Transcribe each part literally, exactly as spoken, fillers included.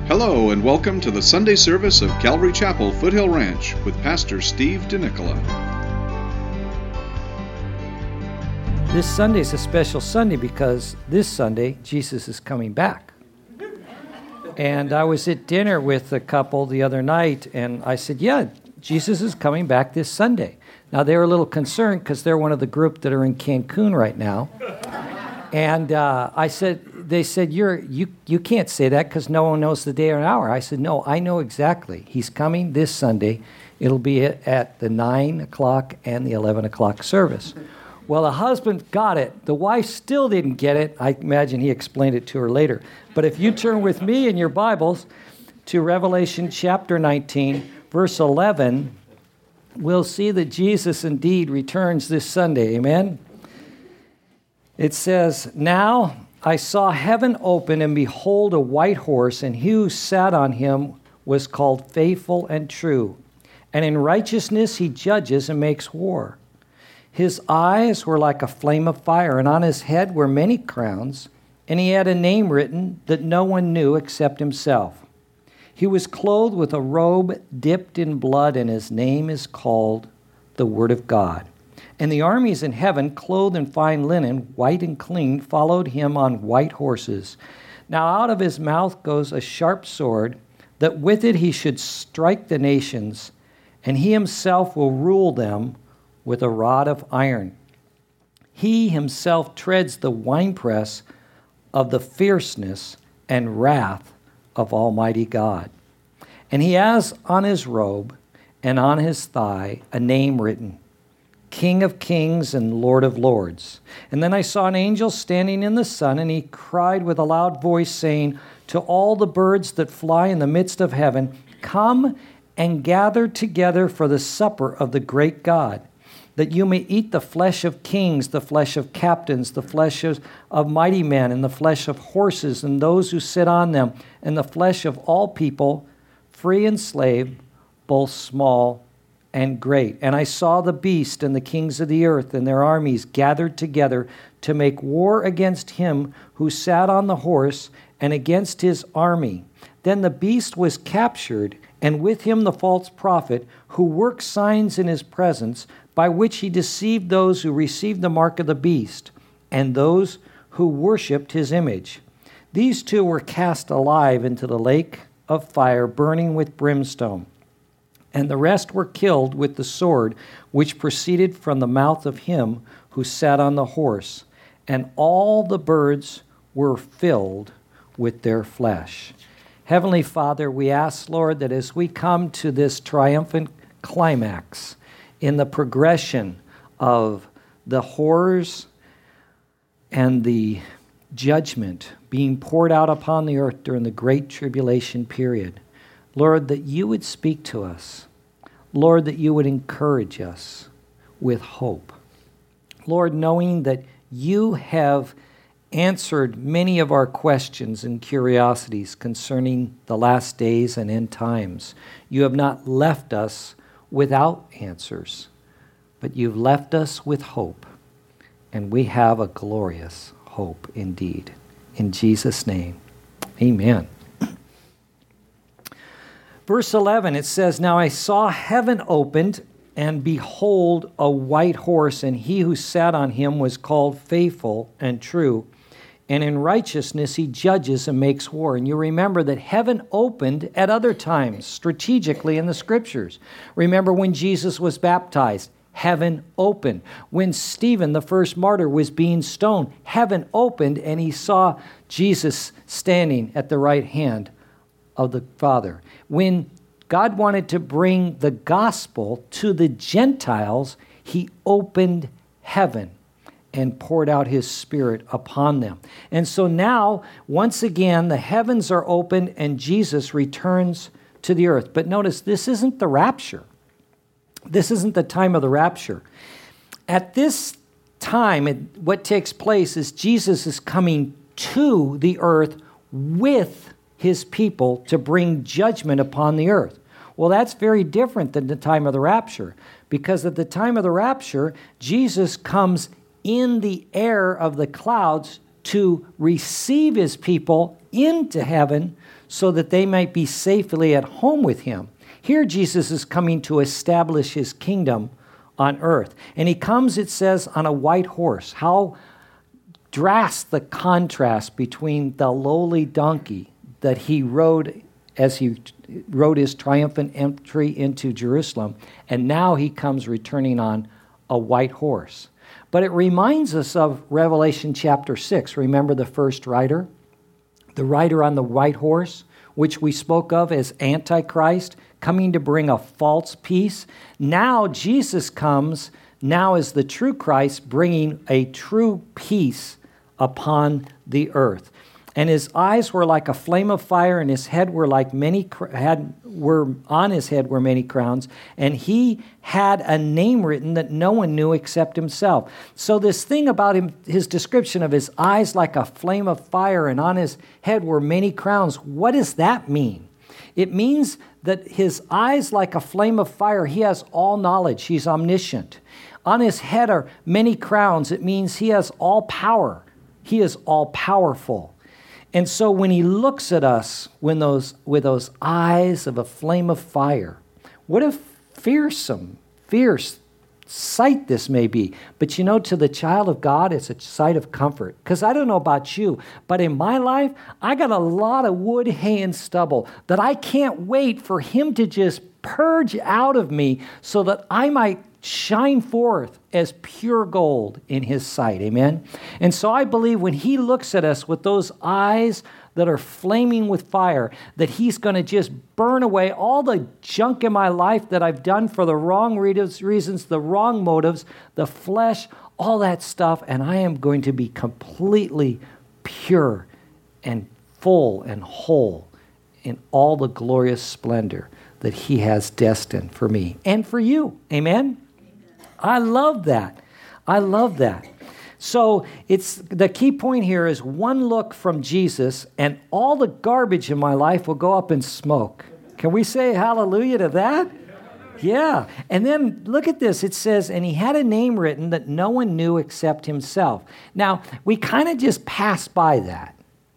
Hello and welcome to the Sunday service of Calvary Chapel, Foothill Ranch with Pastor Steve DeNicola. This Sunday is a special Sunday because this Sunday Jesus is coming back. And I was at dinner with a couple the other night and I said, yeah, Jesus is coming back this Sunday. Now they were a little concerned because they're one of the group that are in Cancun right now. And uh, I said, they said, You're, you you can't say that because no one knows the day or hour. I said, no, I know exactly. He's coming this Sunday. It'll be at, at the nine o'clock and the eleven o'clock service. Well, the husband got it. The wife still didn't get it. I imagine he explained it to her later. But if you turn with me in your Bibles to Revelation chapter nineteen, verse eleven, we'll see that Jesus indeed returns this Sunday. Amen? It says, Now I saw heaven open, and behold, a white horse, and he who sat on him was called Faithful and True. And in righteousness he judges and makes war. His eyes were like a flame of fire, and on his head were many crowns, and he had a name written that no one knew except himself. He was clothed with a robe dipped in blood, and his name is called the Word of God. And the armies in heaven, clothed in fine linen, white and clean, followed him on white horses. Now out of his mouth goes a sharp sword, that with it he should strike the nations, and he himself will rule them with a rod of iron. He himself treads the winepress of the fierceness and wrath of Almighty God. And he has on his robe and on his thigh a name written, King of Kings and Lord of Lords. And then I saw an angel standing in the sun, and he cried with a loud voice, saying to all the birds that fly in the midst of heaven, Come and gather together for the supper of the great God, that you may eat the flesh of kings, the flesh of captains, the flesh of, of mighty men, and the flesh of horses and those who sit on them, and the flesh of all people, free and slave, both small and great. And I saw the beast and the kings of the earth and their armies gathered together to make war against him who sat on the horse and against his army. Then the beast was captured, and with him the false prophet, who worked signs in his presence, by which he deceived those who received the mark of the beast and those who worshipped his image. These two were cast alive into the lake of fire, burning with brimstone. And the rest were killed with the sword which proceeded from the mouth of him who sat on the horse. And all the birds were filled with their flesh. Heavenly Father, we ask, Lord, that as we come to this triumphant climax in the progression of the horrors and the judgment being poured out upon the earth during the Great Tribulation period, Lord, that you would speak to us. Lord, that you would encourage us with hope. Lord, knowing that you have answered many of our questions and curiosities concerning the last days and end times. You have not left us without answers, but you've left us with hope, and we have a glorious hope indeed. In Jesus' name, amen. Verse eleven, it says, Now I saw heaven opened, and behold, a white horse, and he who sat on him was called Faithful and True, and in righteousness he judges and makes war. And you remember that heaven opened at other times, strategically in the Scriptures. Remember when Jesus was baptized, heaven opened. When Stephen, the first martyr, was being stoned, heaven opened, and he saw Jesus standing at the right hand of the Father. When God wanted to bring the gospel to the Gentiles, he opened heaven and poured out his Spirit upon them. And so now, once again, the heavens are opened and Jesus returns to the earth. But notice, this isn't the rapture. This isn't the time of the rapture. At this time, it, what takes place is Jesus is coming to the earth with his people to bring judgment upon the earth. Well, that's very different than the time of the rapture, because at the time of the rapture, Jesus comes in the air of the clouds to receive his people into heaven so that they might be safely at home with him. Here Jesus is coming to establish his kingdom on earth. And he comes, it says, on a white horse. How drastic the contrast between the lowly donkey that he rode as he rode his triumphant entry into Jerusalem, and now he comes returning on a white horse. But it reminds us of Revelation chapter six. Remember the first rider? The rider on the white horse, which we spoke of as Antichrist, coming to bring a false peace. Now Jesus comes, now as the true Christ, bringing a true peace upon the earth. And his eyes were like a flame of fire, and his head were like many had were on his head were many crowns, and he had a name written that no one knew except himself. So this thing about him, his description of his eyes like a flame of fire, and on his head were many crowns. What does that mean? It means that his eyes like a flame of fire. He has all knowledge. He's omniscient. On his head are many crowns. It means he has all power. He is all powerful. And so when he looks at us when those, with those eyes of a flame of fire, what a fearsome, fierce sight this may be. But you know, to the child of God, it's a sight of comfort. Because I don't know about you, but in my life, I got a lot of wood, hay, and stubble that I can't wait for him to just purge out of me so that I might shine forth as pure gold in his sight. Amen? And so I believe when he looks at us with those eyes that are flaming with fire, that he's going to just burn away all the junk in my life that I've done for the wrong reasons, the wrong motives, the flesh, all that stuff, and I am going to be completely pure and full and whole in all the glorious splendor that he has destined for me and for you. Amen? I love that. I love that. So it's the key point here is one look from Jesus and all the garbage in my life will go up in smoke. Can we say hallelujah to that? Yeah. And then look at this. It says, and he had a name written that no one knew except himself. Now, we kind of just pass by that.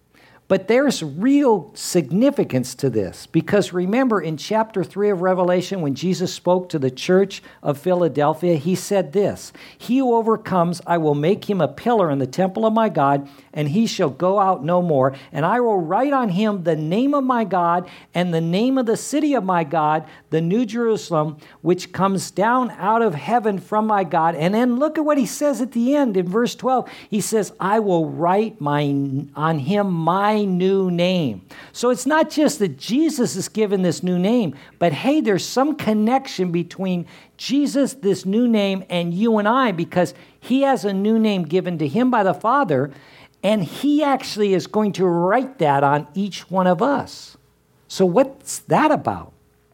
But there's real significance to this, because remember in chapter three of Revelation, when Jesus spoke to the church of Philadelphia, he said this, he who overcomes, I will make him a pillar in the temple of my God, and he shall go out no more. And I will write on him the name of my God and the name of the city of my God, the New Jerusalem, which comes down out of heaven from my God. And then look at what he says at the end in verse twelve. He says, I will write my on him my new name. So it's not just that Jesus is given this new name, but hey, there's some connection between Jesus, this new name, and you and I, because he has a new name given to him by the Father, and he actually is going to write that on each one of us. So what's that about?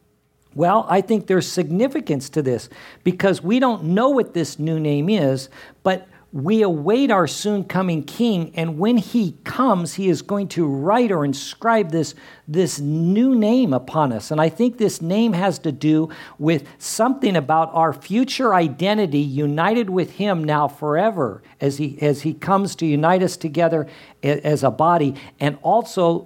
Well, I think there's significance to this, because we don't know what this new name is, but we await our soon-coming King, and when he comes, he is going to write or inscribe this, this new name upon us. And I think this name has to do with something about our future identity united with him now forever as he, as he comes to unite us together as a body, and also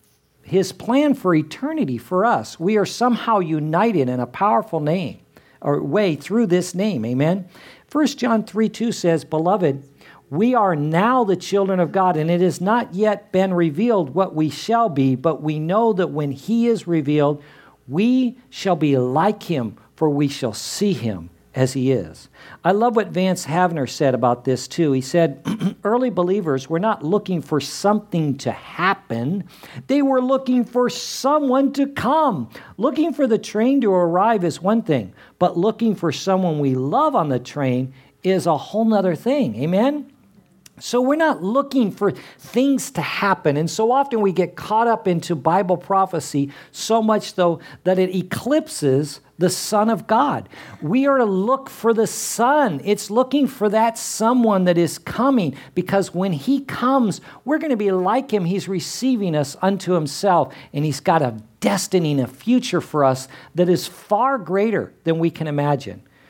his plan for eternity for us. We are somehow united in a powerful name or way through this name. Amen? First John three two says, Beloved, we are now the children of God, and it has not yet been revealed what we shall be, but we know that when he is revealed, we shall be like him, for we shall see him as he is. I love what Vance Havner said about this too. He said, early believers were not looking for something to happen. They were looking for someone to come. Looking for the train to arrive is one thing, but looking for someone we love on the train is a whole nother thing. Amen? So we're not looking for things to happen. And so often we get caught up into Bible prophecy so much, though, that it eclipses the Son of God. We are to look for the Son. It's looking for that someone that is coming, because when he comes, we're going to be like him. He's receiving us unto himself, and he's got a destiny and a future for us that is far greater than we can imagine.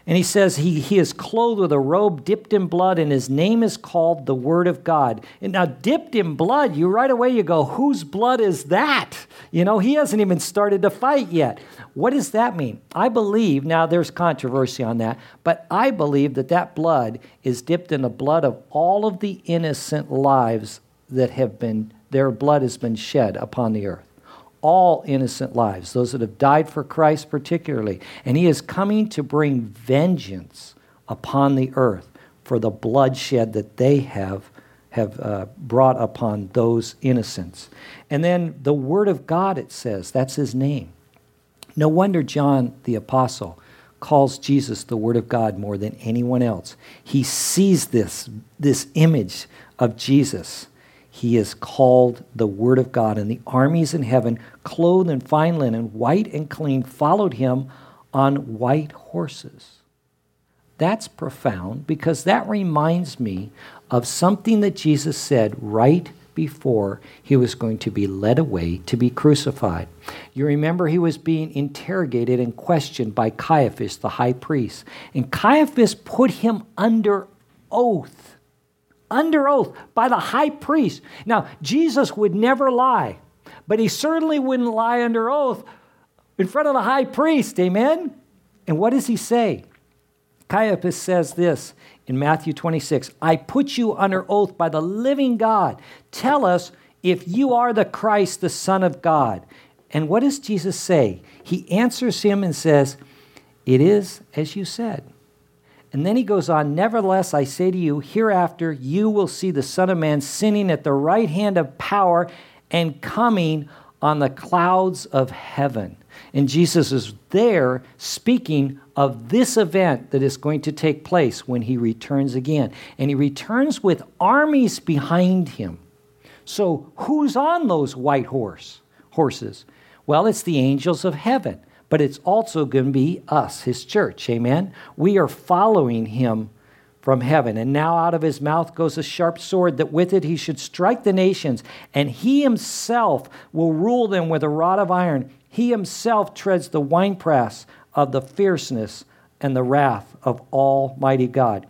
And he says he, he is clothed with a robe dipped in blood, and his name is called the Word of God. And now, dipped in blood, you right away you go, whose blood is that? You know, he hasn't even started to fight yet. What does that mean? I believe, now there's controversy on that, but I believe that that blood is dipped in the blood of all of the innocent lives that have been, their blood has been shed upon the earth. All innocent lives, those that have died for Christ particularly. And he is coming to bring vengeance upon the earth for the bloodshed that they have, have uh, brought upon those innocents. And then the Word of God, it says, that's his name. No wonder John the Apostle calls Jesus the Word of God more than anyone else. He sees this, this image of Jesus. He is called the Word of God, and the armies in heaven, clothed in fine linen, white and clean, followed him on white horses. That's profound, because that reminds me of something that Jesus said right before he was going to be led away to be crucified. You remember he was being interrogated and questioned by Caiaphas, the high priest, and Caiaphas put him under oath. Under oath by the high priest. Now, Jesus would never lie, but he certainly wouldn't lie under oath in front of the high priest, amen? And what does he say? Caiaphas says this in Matthew twenty-six, I put you under oath by the living God. Tell us if you are the Christ, the Son of God. And what does Jesus say? He answers him and says, it is as you said. And then he goes on, nevertheless, I say to you, hereafter you will see the Son of Man sitting at the right hand of power and coming on the clouds of heaven. And Jesus is there speaking of this event that is going to take place when he returns again. And he returns with armies behind him. So who's on those white horse horses? Well, it's the angels of heaven. But it's also going to be us, his church, amen? We are following him from heaven. And now out of his mouth goes a sharp sword, that with it he should strike the nations, and he himself will rule them with a rod of iron. He himself treads the winepress of the fierceness and the wrath of Almighty God.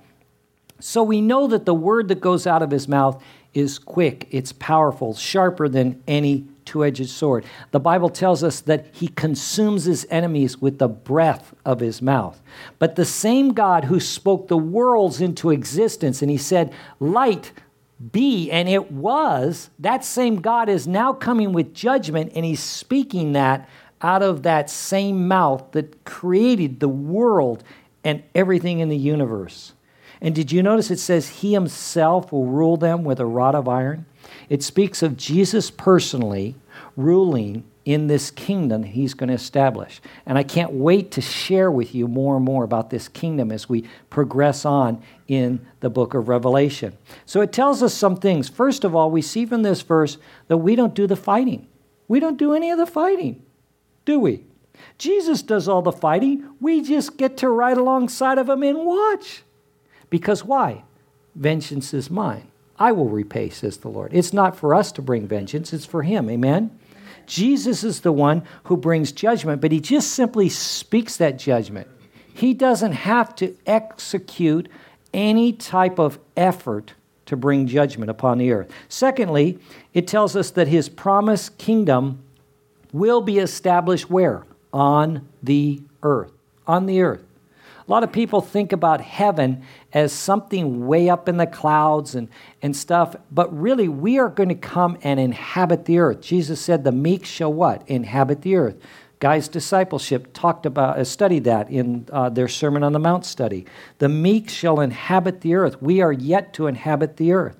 So we know that the word that goes out of his mouth is quick, it's powerful, sharper than any two-edged sword. The Bible tells us that he consumes his enemies with the breath of his mouth. But the same God who spoke the worlds into existence, and he said, light be, and it was, that same God is now coming with judgment, and he's speaking that out of that same mouth that created the world and everything in the universe. And did you notice it says he himself will rule them with a rod of iron? It speaks of Jesus personally ruling in this kingdom he's going to establish. And I can't wait to share with you more and more about this kingdom as we progress on in the book of Revelation. So it tells us some things. First of all, we see from this verse that we don't do the fighting. We don't do any of the fighting, do we? Jesus does all the fighting. We just get to ride alongside of him and watch. Because why? Vengeance is mine. I will repay, says the Lord. It's not for us to bring vengeance, it's for him, amen? Jesus is the one who brings judgment, but he just simply speaks that judgment. He doesn't have to execute any type of effort to bring judgment upon the earth. Secondly, it tells us that his promised kingdom will be established where? On the earth. On the earth. A lot of people think about heaven as something way up in the clouds and, and stuff, but really we are going to come and inhabit the earth. Jesus said the meek shall what? Inhabit the earth. Guys' discipleship talked about, uh, studied that in uh, their Sermon on the Mount study. The meek shall inhabit the earth. We are yet to inhabit the earth.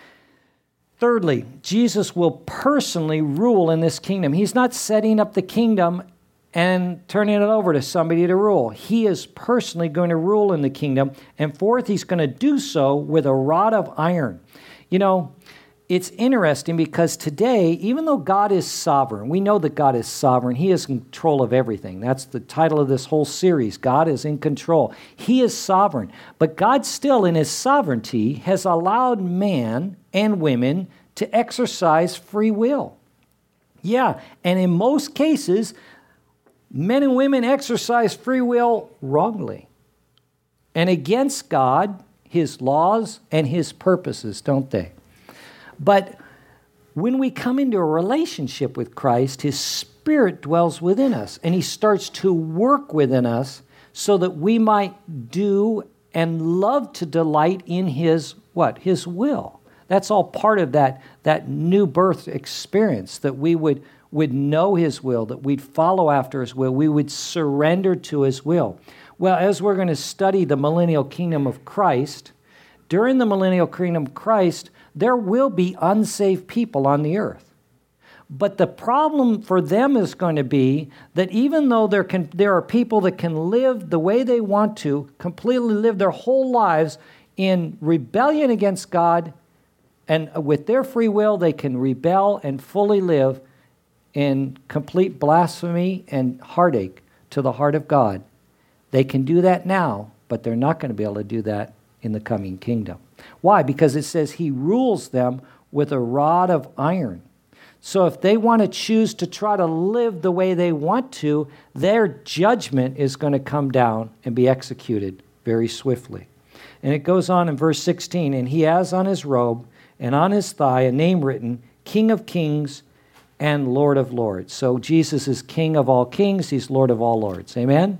Thirdly, Jesus will personally rule in this kingdom. He's not setting up the kingdom and turning it over to somebody to rule. He is personally going to rule in the kingdom. And fourth, he's going to do so with a rod of iron. You know, it's interesting because today, even though God is sovereign, we know that God is sovereign. He is in control of everything. That's the title of this whole series. God is in control. He is sovereign. But God still, in his sovereignty, has allowed man and women to exercise free will. Yeah, and in most cases, men and women exercise free will wrongly. and against God, his laws, and his purposes, don't they? But when we come into a relationship with Christ, his Spirit dwells within us, and he starts to work within us so that we might do and love to delight in his, what? His will. That's all part of that, that new birth experience, that we would, would know his will, that we'd follow after his will, we would surrender to his will. Well, as we're going to study the millennial kingdom of Christ, during the millennial kingdom of Christ, there will be unsaved people on the earth. But the problem for them is going to be that even though there can there are people that can live the way they want to, completely live their whole lives in rebellion against God, and with their free will they can rebel and fully live in complete blasphemy and heartache to the heart of God. They can do that now, but they're not going to be able to do that in the coming kingdom. Why? Because it says he rules them with a rod of iron. So if they want to choose to try to live the way they want to, their judgment is going to come down and be executed very swiftly. And it goes on in verse sixteen, and he has on his robe and on his thigh a name written, King of Kings and Lord of Lords. So Jesus is King of all kings, he's Lord of all lords. Amen?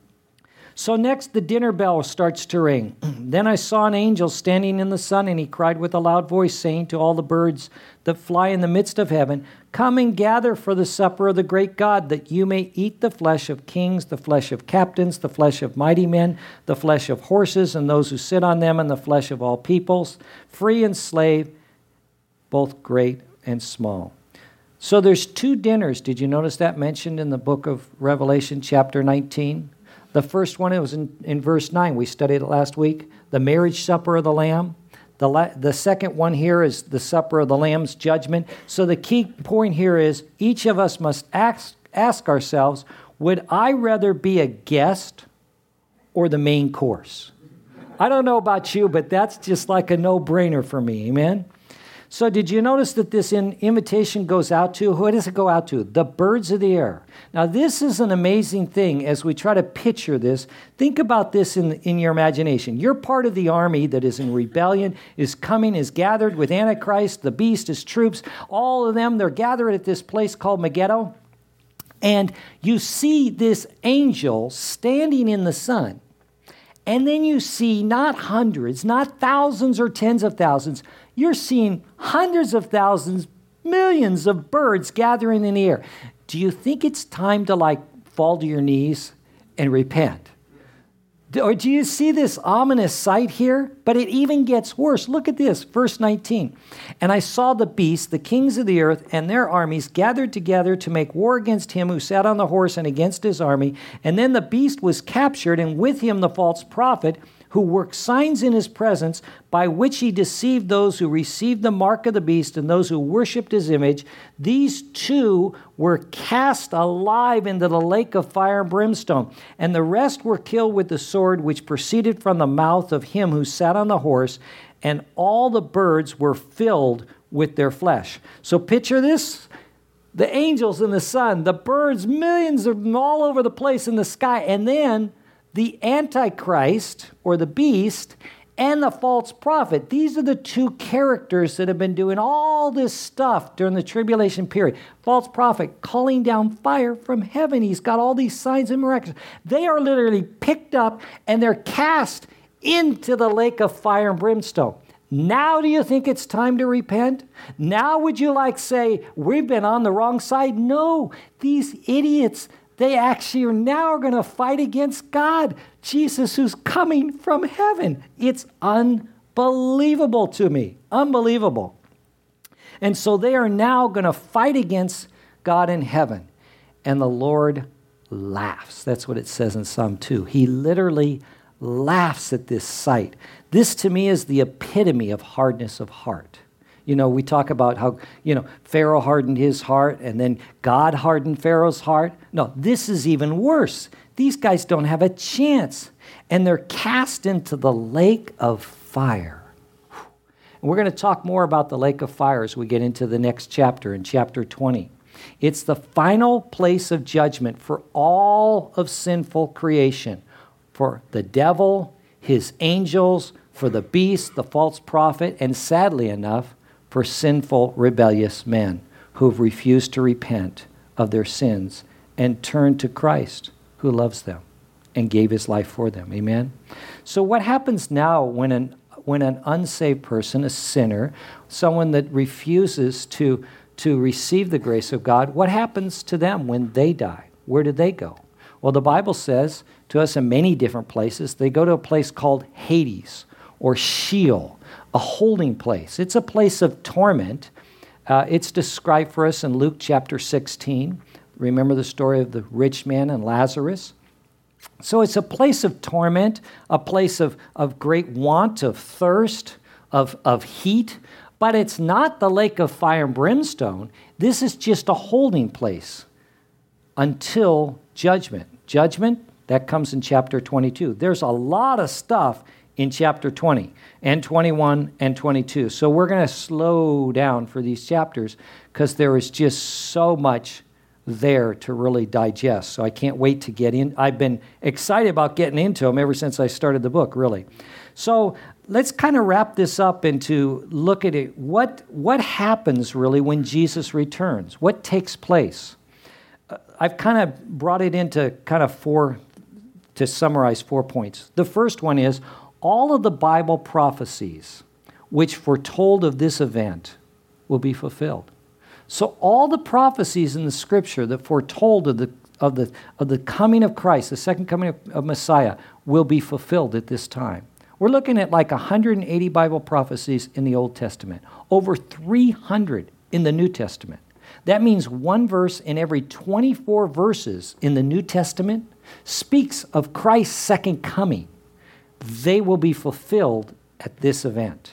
So next, the dinner bell starts to ring. Then I saw an angel standing in the sun, and he cried with a loud voice, saying to all the birds that fly in the midst of heaven, come and gather for the supper of the great God, that you may eat the flesh of kings, the flesh of captains, the flesh of mighty men, the flesh of horses, and those who sit on them, and the flesh of all peoples, free and slave, both great and small. So there's two dinners. Did you notice that mentioned in the book of Revelation, chapter nineteen? The first one, it was in, in verse nine. We studied it last week. The marriage supper of the Lamb. The, la- the second one here is the supper of the Lamb's judgment. So the key point here is each of us must ask, ask ourselves, would I rather be a guest or the main course? I don't know about you, but that's just like a no-brainer for me. Amen? So did you notice that this in, invitation goes out to, who does it go out to? The birds of the air. Now this is an amazing thing as we try to picture this. Think about this in, in your imagination. You're part of the army that is in rebellion, is coming, is gathered with Antichrist, the beast, his troops. All of them, they're gathered at this place called Megiddo. And you see this angel standing in the sun. And then you see not hundreds, not thousands or tens of thousands. You're seeing hundreds of thousands, millions of birds gathering in the air. Do you think it's time to like fall to your knees and repent? Or do you see this ominous sight here? But it even gets worse. Look at this, verse nineteen. And I saw the beasts, the kings of the earth, and their armies gathered together to make war against him who sat on the horse and against his army. And then the beast was captured, and with him the false prophet, who worked signs in his presence, by which he deceived those who received the mark of the beast and those who worshipped his image. These two were cast alive into the lake of fire and brimstone, and the rest were killed with the sword which proceeded from the mouth of him who sat on the horse, and all the birds were filled with their flesh. So picture this. The angels in the sun, the birds, millions of them all over the place in the sky, and then the Antichrist, or the beast, and the false prophet. These are the two characters that have been doing all this stuff during the tribulation period. False prophet calling down fire from heaven. He's got all these signs and miracles. They are literally picked up and they're cast into the lake of fire and brimstone. Now do you think it's time to repent? Now would you like say, we've been on the wrong side? No, these idiots, they actually are now going to fight against God, Jesus who's coming from heaven. It's unbelievable to me. Unbelievable. And so they are now going to fight against God in heaven. And the Lord laughs. That's what it says in Psalm two. He literally laughs at this sight. This to me is the epitome of hardness of heart. You know, we talk about how, you know, Pharaoh hardened his heart and then God hardened Pharaoh's heart. No, this is even worse. These guys don't have a chance. And they're cast into the lake of fire. And we're going to talk more about the lake of fire as we get into the next chapter, in chapter twenty. It's the final place of judgment for all of sinful creation. For the devil, his angels, for the beast, the false prophet, and sadly enough, for sinful, rebellious men who have refused to repent of their sins and turn to Christ, who loves them and gave his life for them. Amen? So what happens now when an when an unsaved person, a sinner, someone that refuses to, to receive the grace of God, what happens to them when they die? Where do they go? Well, the Bible says to us in many different places, they go to a place called Hades or Sheol, a holding place. It's a place of torment. Uh, it's described for us in Luke chapter sixteen. Remember the story of the rich man and Lazarus? So it's a place of torment, a place of, of great want, of thirst, of, of heat, but it's not the lake of fire and brimstone. This is just a holding place until judgment. Judgment, that comes in chapter twenty-two. There's a lot of stuff in chapter twenty and twenty-one and twenty-two. So we're going to slow down for these chapters because there is just so much there to really digest. So I can't wait to get in. I've been excited about getting into them ever since I started the book, really. So let's kind of wrap this up into look at it. What, what happens really when Jesus returns? What takes place? Uh, I've kind of brought it into kind of four, to summarize four points. The first one is all of the Bible prophecies which foretold of this event will be fulfilled. So all the prophecies in the Scripture that foretold of the of the of the coming of Christ, the second coming of, of Messiah, will be fulfilled at this time. We're looking at like one hundred eighty Bible prophecies in the Old Testament, over three hundred in the New Testament. That means one verse in every twenty-four verses in the New Testament speaks of Christ's second coming. They will be fulfilled at this event.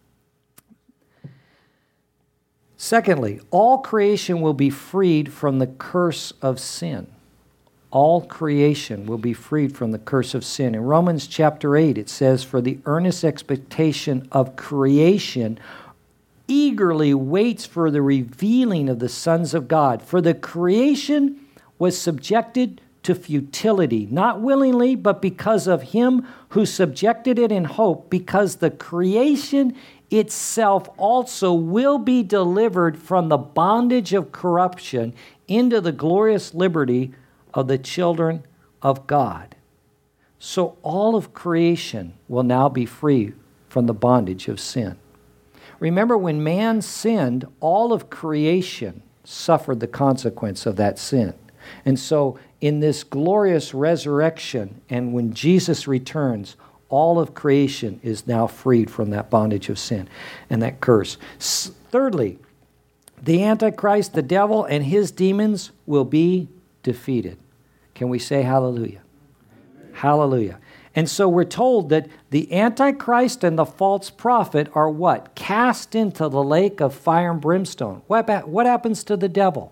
Secondly, all creation will be freed from the curse of sin. All creation will be freed from the curse of sin. In Romans chapter eight, it says, "For the earnest expectation of creation eagerly waits for the revealing of the sons of God. For the creation was subjected to futility, not willingly, but because of him who subjected it in hope, because the creation itself also will be delivered from the bondage of corruption into the glorious liberty of the children of God." So all of creation will now be free from the bondage of sin. Remember, when man sinned, all of creation suffered the consequence of that sin. And so in this glorious resurrection, and when Jesus returns, all of creation is now freed from that bondage of sin and that curse. S- Thirdly, the Antichrist, the devil, and his demons will be defeated. Can we say hallelujah? Amen. Hallelujah. And so we're told that the Antichrist and the false prophet are what? Cast into the lake of fire and brimstone. What, ba- what happens to the devil?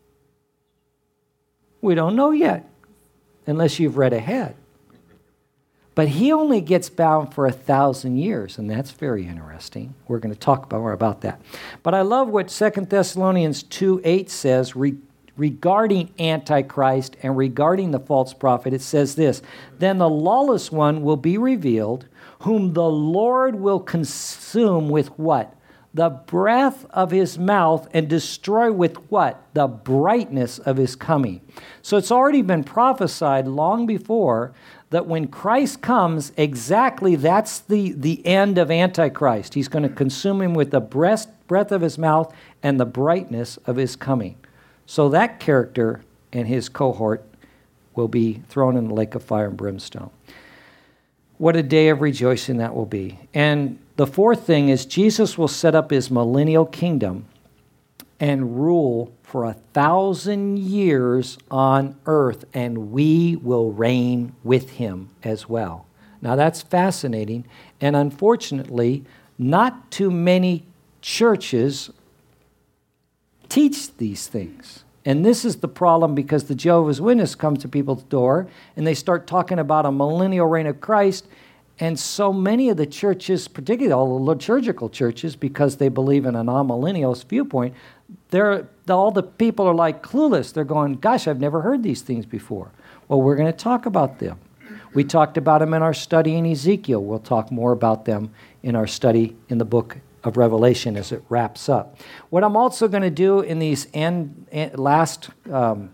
We don't know yet, unless you've read ahead. But he only gets bound for a thousand years, and that's very interesting. We're going to talk more about that. But I love what Second Thessalonians two eight says re- regarding Antichrist and regarding the false prophet. It says this, "Then the lawless one will be revealed, whom the Lord will consume with" what? "The breath of his mouth, and destroy with" what? "The brightness of his coming." So it's already been prophesied long before that when Christ comes, exactly that's the, the end of Antichrist. He's going to consume him with the breath, breath of his mouth and the brightness of his coming. So that character and his cohort will be thrown in the lake of fire and brimstone. What a day of rejoicing that will be. And the fourth thing is Jesus will set up his millennial kingdom and rule for a thousand years on earth, and we will reign with him as well. Now that's fascinating, and unfortunately, not too many churches teach these things. And this is the problem, because the Jehovah's Witnesses come to people's door and they start talking about a millennial reign of Christ. And so many of the churches, particularly all the liturgical churches, because they believe in an amillennialist viewpoint, they're, all the people are like clueless. They're going, gosh, I've never heard these things before. Well, we're going to talk about them. We talked about them in our study in Ezekiel. We'll talk more about them in our study in the book of Revelation as it wraps up. What I'm also going to do in these end, end, last um,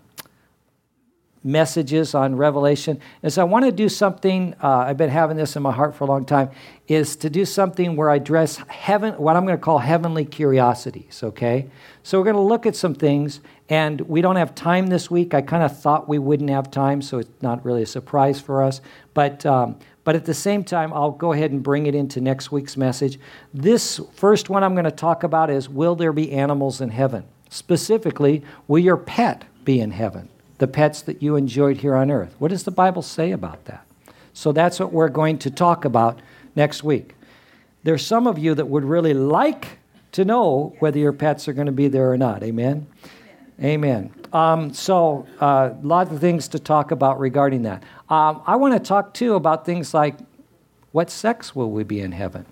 messages on Revelation is I want to do something, uh, I've been having this in my heart for a long time, is to do something where I address heaven, what I'm going to call heavenly curiosities, okay? So we're going to look at some things, and we don't have time this week. I kind of thought we wouldn't have time, so it's not really a surprise for us. But um, but at the same time, I'll go ahead and bring it into next week's message. This first one I'm going to talk about is, will there be animals in heaven? Specifically, will your pet be in heaven? The pets that you enjoyed here on earth. What does the Bible say about that? So that's what we're going to talk about next week. There's some of you that would really like to know whether your pets are going to be there or not. Amen? Amen. Um, so a uh, lot of things to talk about regarding that. Um, I want to talk, too, about things like, what sex will we be in heaven?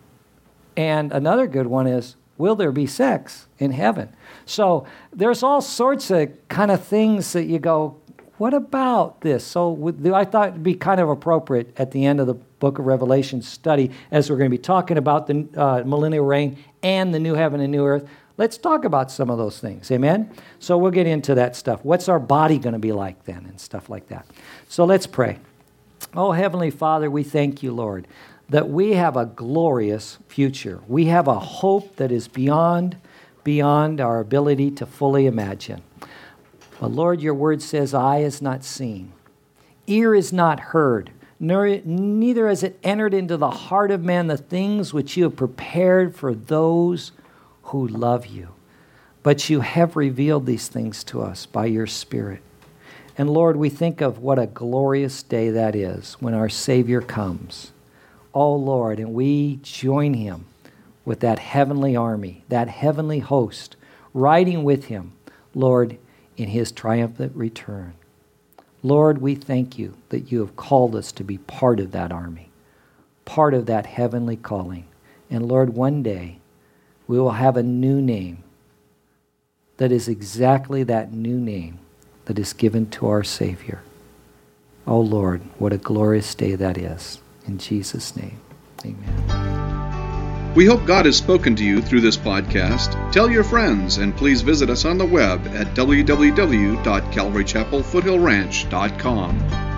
And another good one is, will there be sex in heaven? So there's all sorts of kind of things that you go, what about this? So I thought it would be kind of appropriate at the end of the book of Revelation study, as we're going to be talking about the uh, millennial reign and the new heaven and new earth. Let's talk about some of those things, amen? So we'll get into that stuff. What's our body going to be like then and stuff like that? So let's pray. Oh, Heavenly Father, we thank you, Lord, that we have a glorious future. We have a hope that is beyond, beyond our ability to fully imagine. But Lord, your word says, eye is not seen, ear is not heard, nor, neither has it entered into the heart of man the things which you have prepared for those who love you. But you have revealed these things to us by your Spirit. And Lord, we think of what a glorious day that is when our Savior comes. Oh Lord, and we join him with that heavenly army, that heavenly host, riding with him, Lord, in his triumphant return. Lord, we thank you that you have called us to be part of that army, part of that heavenly calling. And Lord, one day we will have a new name that is exactly that new name that is given to our Savior. Oh Lord, what a glorious day that is. In Jesus' name, amen. We hope God has spoken to you through this podcast. Tell your friends, and please visit us on the web at w w w dot calvary chapel foothill ranch dot com.